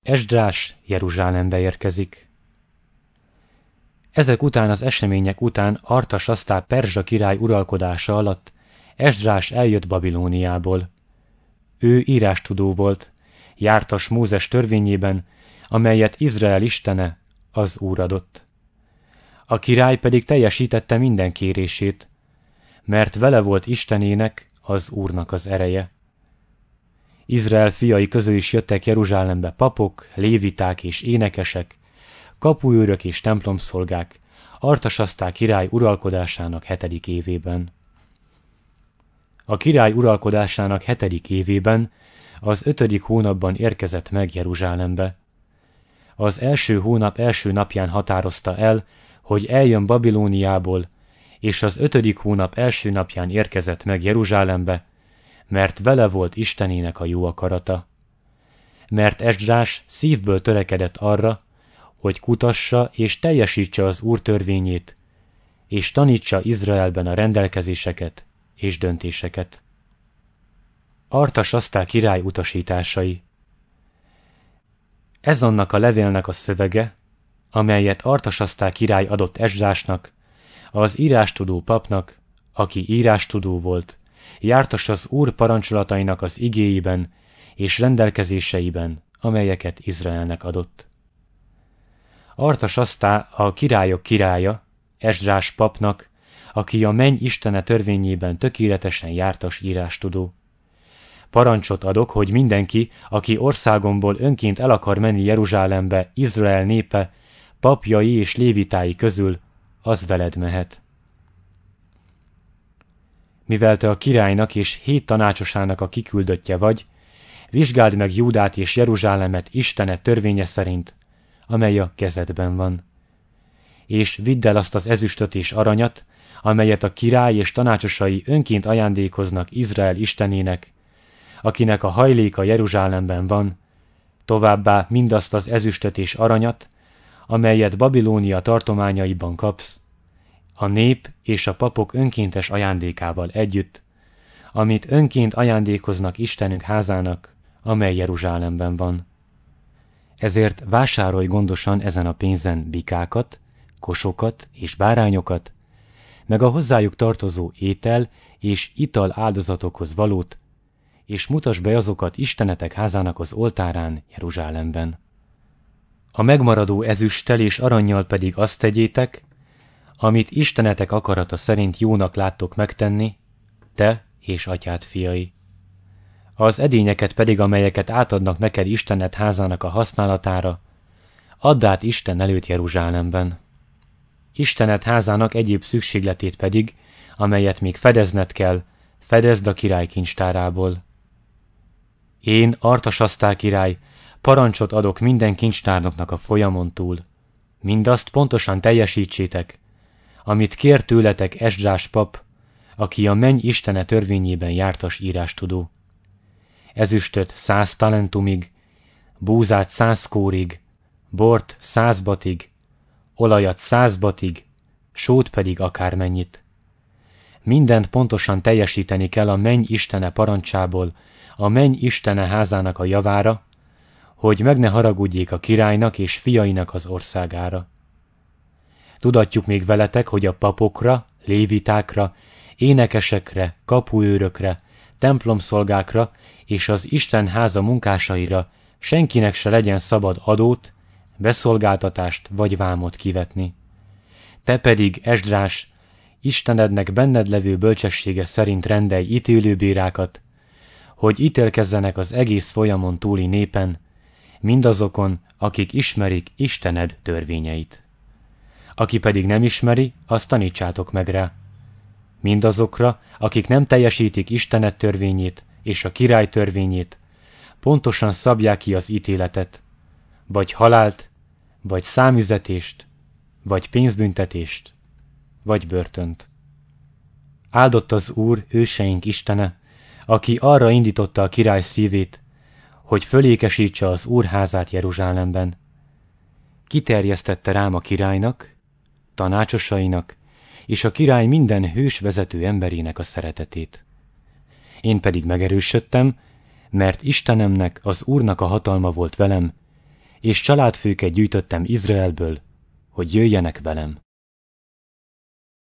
Esdrás Jeruzsálembe érkezik. Ezek után az események után Artasasztá perzsa király uralkodása alatt Esdrás eljött Babilóniából. Ő írástudó volt, jártas Mózes törvényében, amelyet Izrael istene, az Úr adott. A király pedig teljesítette minden kérését, mert vele volt Istenének, az Úrnak az ereje. Izrael fiai közül is jöttek Jeruzsálembe papok, léviták és énekesek, kapuőrök és templomszolgák, Artasasztá király uralkodásának 7. évében. A király uralkodásának 7. évében, az 5. hónapban érkezett meg Jeruzsálembe. Az első hónap első napján határozta el, hogy eljön Babilóniából, és az 5. hónap első napján érkezett meg Jeruzsálembe, mert vele volt Istenének a jó akarata. Mert Esdrás szívből törekedett arra, hogy kutassa és teljesítse az Úr törvényét, és tanítsa Izraelben a rendelkezéseket és döntéseket. Artasasztá király utasításai. Ez annak a levélnek a szövege, amelyet Artasasztá király adott Esdrásnak, az írástudó papnak, aki írástudó volt, jártas az Úr parancsolatainak az igéiben és rendelkezéseiben, amelyeket Izraelnek adott. Artasasztá a királyok királya, Esdrás papnak, aki a menny Istene törvényében tökéletesen jártas írástudó. Parancsot adok, hogy mindenki, aki országomból önként el akar menni Jeruzsálembe, Izrael népe, papjai és lévitái közül, az veled mehet. Mivel te a királynak és 7 tanácsosának a kiküldöttje vagy, vizsgáld meg Júdát és Jeruzsálemet Istene törvénye szerint, amely a kezedben van. És vidd el azt az ezüstöt és aranyat, amelyet a király és tanácsosai önként ajándékoznak Izrael Istenének, akinek a hajléka Jeruzsálemben van, továbbá mindazt az ezüstöt és aranyat, amelyet Babilónia tartományaiban kapsz, a nép és a papok önkéntes ajándékával együtt, amit önként ajándékoznak Istenünk házának, amely Jeruzsálemben van. Ezért vásárolj gondosan ezen a pénzen bikákat, kosokat és bárányokat, meg a hozzájuk tartozó étel és ital áldozatokhoz valót, és mutasd be azokat Istenetek házának az oltárán Jeruzsálemben. A megmaradó ezüsttel és arannyal pedig azt tegyétek, amit Istenetek akarata szerint jónak láttok megtenni, te és atyád fiai. Az edényeket pedig, amelyeket átadnak neked Istened házának a használatára, add át Isten előtt Jeruzsálemben. Istened házának egyéb szükségletét pedig, amelyet még fedezned kell, fedezd a király kincstárából. Én, Artasasztá király, parancsot adok minden kincstárnoknak a folyamon túl. Mindazt pontosan teljesítsétek, amit kér tőletek Esdrás pap, aki a menny Istene törvényében jártas írástudó. Ezüstöt 100 talentumig, búzát 100 kórig, bort 100 batig, olajat 100 batig, sót pedig akármennyit. Mindent pontosan teljesíteni kell a menny Istene parancsából, a menny Istene házának a javára, hogy meg ne haragudjék a királynak és fiainak az országára. Tudatjuk még veletek, hogy a papokra, lévitákra, énekesekre, kapuőrökre, templomszolgákra és az Isten háza munkásaira senkinek se legyen szabad adót, beszolgáltatást vagy vámot kivetni. Te pedig, Esdrás, Istenednek benned levő bölcsessége szerint rendelj ítélőbírákat, hogy ítélkezzenek az egész folyamon túli népen, mindazokon, akik ismerik Istened törvényeit. Aki pedig nem ismeri, azt tanítsátok meg rá. Mindazokra, akik nem teljesítik Istened törvényét és a király törvényét, pontosan szabják ki az ítéletet, vagy halált, vagy számüzetést, vagy pénzbüntetést, vagy börtönt. Áldott az Úr, őseink Istene, aki arra indította a király szívét, hogy fölékesítse az Úr házát Jeruzsálemben. Kiterjesztette rám a királynak, tanácsosainak, és a király minden hős vezető emberének a szeretetét. Én pedig megerősödtem, mert Istenemnek, az Úrnak a hatalma volt velem, és családfőket gyűjtöttem Izraelből, hogy jöjjenek velem.